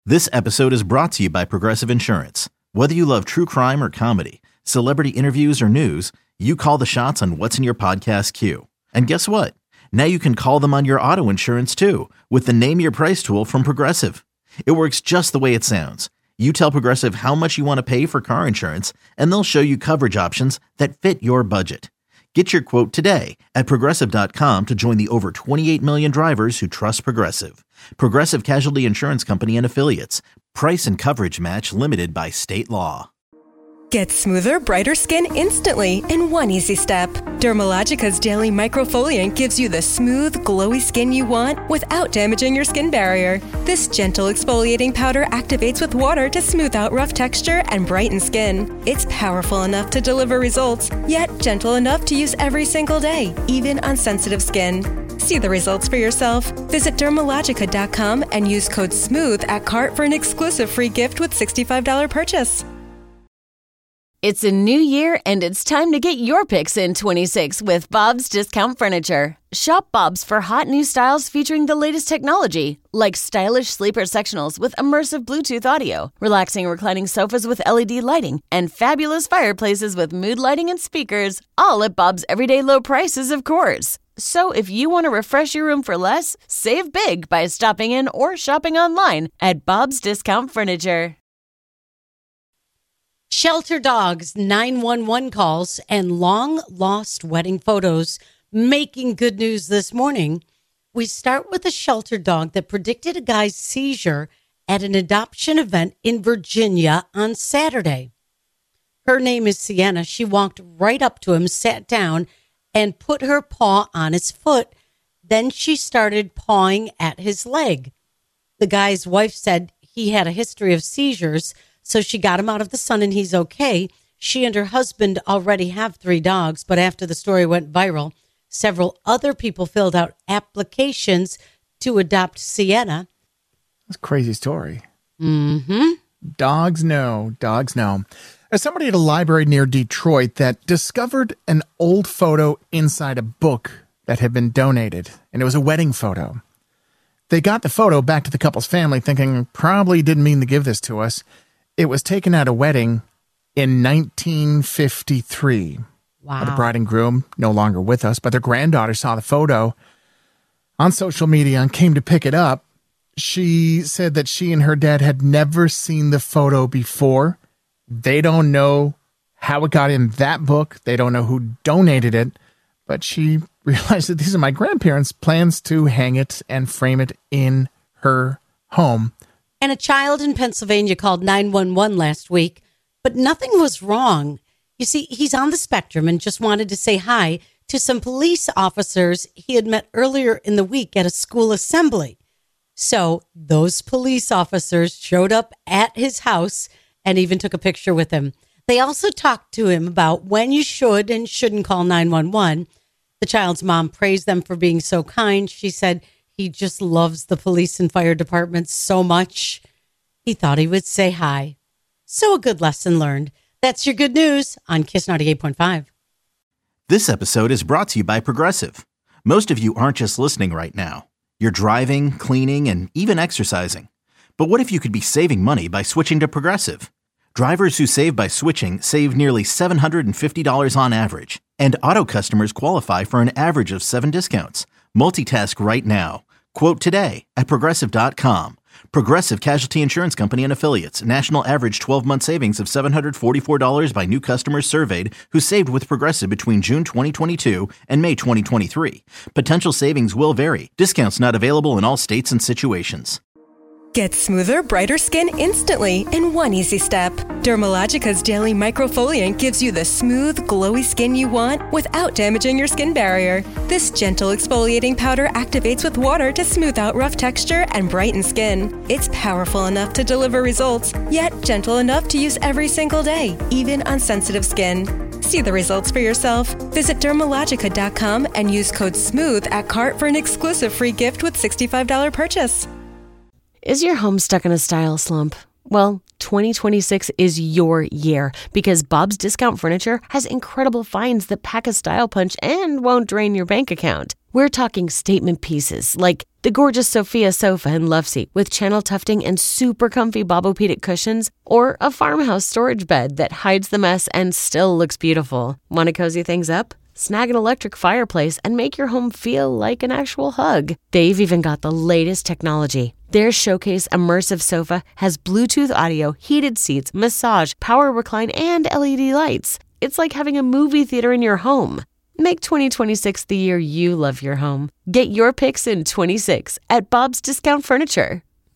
This episode is brought to you by Progressive Insurance. Whether you love true crime or comedy, celebrity interviews or news, you call the shots on what's in your podcast queue. And guess what? Now you can call them on your auto insurance too with the Name Your Price tool from Progressive. It works just the way it sounds. You tell Progressive how much you want to pay for car insurance, and they'll show you coverage options that fit your budget. Get your quote today at Progressive.com to join the over 28 million drivers who trust Progressive. Progressive Casualty Insurance Company and Affiliates. Price and coverage match limited by state law. Get smoother, brighter skin instantly in one easy step. Dermalogica's Daily Microfoliant gives you the smooth, glowy skin you want without damaging your skin barrier. This gentle exfoliating powder activates with water to smooth out rough texture and brighten skin. It's powerful enough to deliver results, yet gentle enough to use every single day, even on sensitive skin. See the results for yourself. Visit Dermalogica.com and use code SMOOTH at cart for an exclusive free gift with $65 purchase. It's a new year, and it's time to get your picks in 26 with Bob's Discount Furniture. Shop Bob's for hot new styles featuring the latest technology, like stylish sleeper sectionals with immersive Bluetooth audio, relaxing reclining sofas with LED lighting, and fabulous fireplaces with mood lighting and speakers, all at Bob's everyday low prices, of course. So if you want to refresh your room for less, save big by stopping in or shopping online at Bob's Discount Furniture. Shelter dogs, 911 calls, and long-lost wedding photos making good news this morning. We start with a shelter dog that predicted a guy's seizure at an adoption event in Virginia on Saturday. Her name is Sienna. She walked right up to him, sat down, and put her paw on his foot. Then she started pawing at his leg. The guy's wife said he had a history of seizures, so she got him out of the sun and he's okay. She and her husband already have 3 dogs, but after the story went viral, several other people filled out applications to adopt Sienna. That's a crazy story. Mm-hmm. Dogs know. There's somebody at a library near Detroit that discovered an old photo inside a book that had been donated, and it was a wedding photo. They got the photo back to the couple's family thinking, probably didn't mean to give this to us. It was taken at a wedding in 1953. Wow. The bride and groom no longer with us, but their granddaughter saw the photo on social media and came to pick it up. She said that she and her dad had never seen the photo before. They don't know how it got in that book. They don't know who donated it, but she realized that these are my grandparents' plans to hang it and frame it in her home. And a child in Pennsylvania called 911 last week, but nothing was wrong. You see, he's on the spectrum and just wanted to say hi to some police officers he had met earlier in the week at a school assembly. So those police officers showed up at his house and even took a picture with him. They also talked to him about when you should and shouldn't call 911. The child's mom praised them for being so kind. She said he just loves the police and fire departments so much. He thought he would say hi. So a good lesson learned. That's your good news on Kiss 98.5. This episode is brought to you by Progressive. Most of you aren't just listening right now. You're driving, cleaning, and even exercising. But what if you could be saving money by switching to Progressive? Drivers who save by switching save nearly $750 on average. And auto customers qualify for an average of 7 discounts. Multitask right now. Quote today at Progressive.com. Progressive Casualty Insurance Company and Affiliates. National average 12-month savings of $744 by new customers surveyed who saved with Progressive between June 2022 and May 2023. Potential savings will vary. Discounts not available in all states and situations. Get smoother, brighter skin instantly in one easy step. Dermalogica's Daily Microfoliant gives you the smooth, glowy skin you want without damaging your skin barrier. This gentle exfoliating powder activates with water to smooth out rough texture and brighten skin. It's powerful enough to deliver results, yet gentle enough to use every single day, even on sensitive skin. See the results for yourself. Visit Dermalogica.com and use code SMOOTH at cart for an exclusive free gift with $65 purchase. Is your home stuck in a style slump? Well, 2026 is your year because Bob's Discount Furniture has incredible finds that pack a style punch and won't drain your bank account. We're talking statement pieces like the gorgeous Sophia sofa and love seat with channel tufting and super comfy Bobopedic cushions, or a farmhouse storage bed that hides the mess and still looks beautiful. Want to cozy things up? Snag an electric fireplace and make your home feel like an actual hug. They've even got the latest technology. Their Showcase Immersive Sofa has Bluetooth audio, heated seats, massage, power recline, and LED lights. It's like having a movie theater in your home. Make 2026 the year you love your home. Get your picks in 26 at Bob's Discount Furniture.